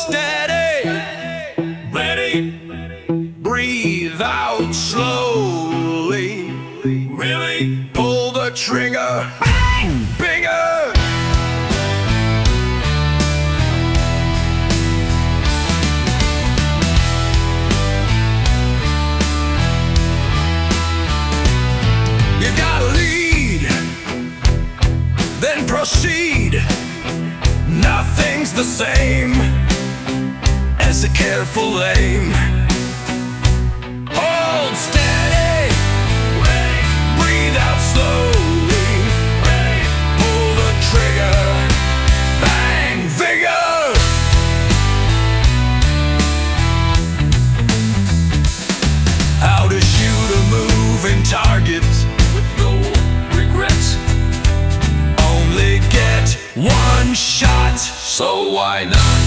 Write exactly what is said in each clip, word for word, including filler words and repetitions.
steady, ready, breathe out slowly, really, pull the trigger, bang, bigger. You gotta lead, then proceed. Nothing's the same as a careful aim. Hold steady, ready, breathe out slowly, ready, pull the trigger, bang, vigor. How to shoot a moving target with no regrets. Only get one shot, so why not?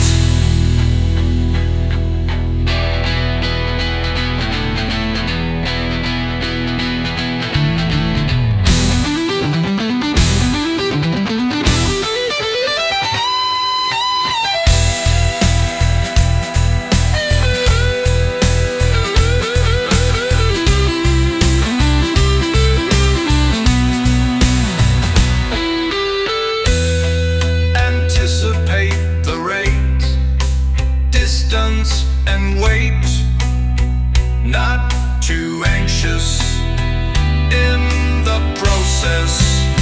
And wait, not too anxious in the process.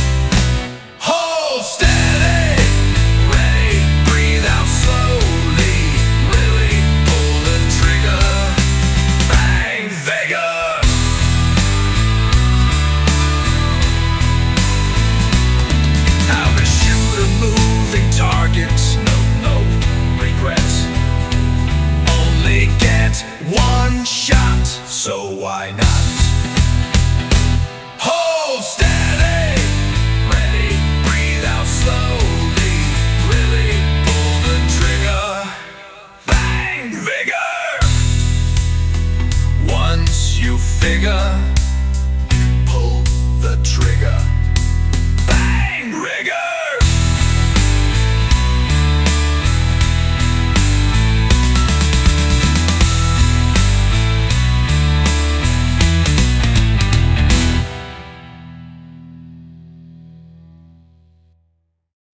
Hold steady, ready, breathe out slowly, really, pull the trigger, bang, vigor. How to shoot a moving target, no, no regrets. Get one shot, so why not? Hold steady, ready, breathe out slowly, really, pull the trigger, bang, vigor. Once you figure, pull the trigger.